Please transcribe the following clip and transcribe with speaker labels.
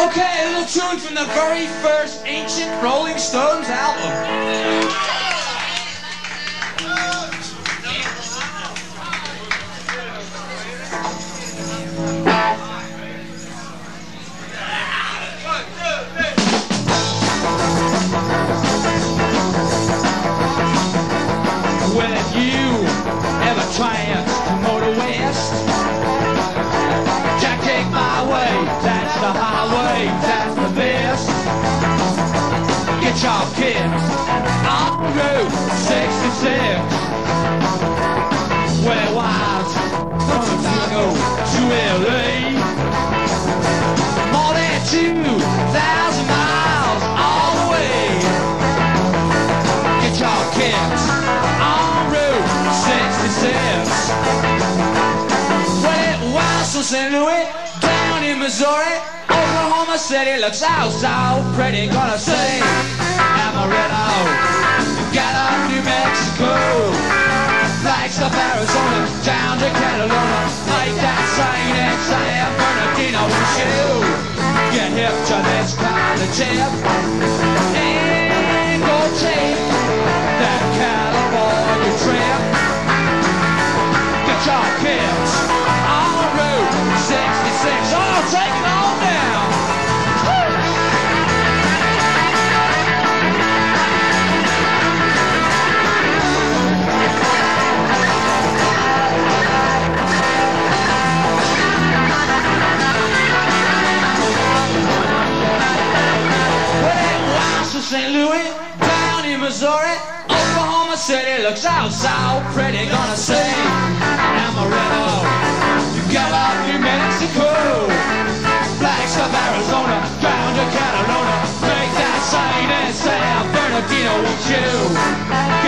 Speaker 1: Okay, a little tune from the very first Ancient Rolling Stones album. Well, if you ever trying to motor west, Jack, take my way, that's the highway, that's the best. Get your kids on Route 66. Well, it was from Chicago to LA, more than 2,000 miles all the way. Get your kids on Route 66. Well, it was from St. Louis down in Missouri, Oklahoma City looks so pretty. Gonna say Amarillo, Gallup, New Mexico, Flagstaff, Arizona, down to Catalona, like that sign in San Bernardino. Won't you get hip to this kind of tip and go take that California trip? Get your kids on Route 66. Oh, take it on down. St. Louis, down in Missouri, Oklahoma City looks so pretty. Gonna say Amarillo, Gallup, New Mexico, Flagstaff, Arizona, down to Catalona, make that sign in San Bernardino. Won't you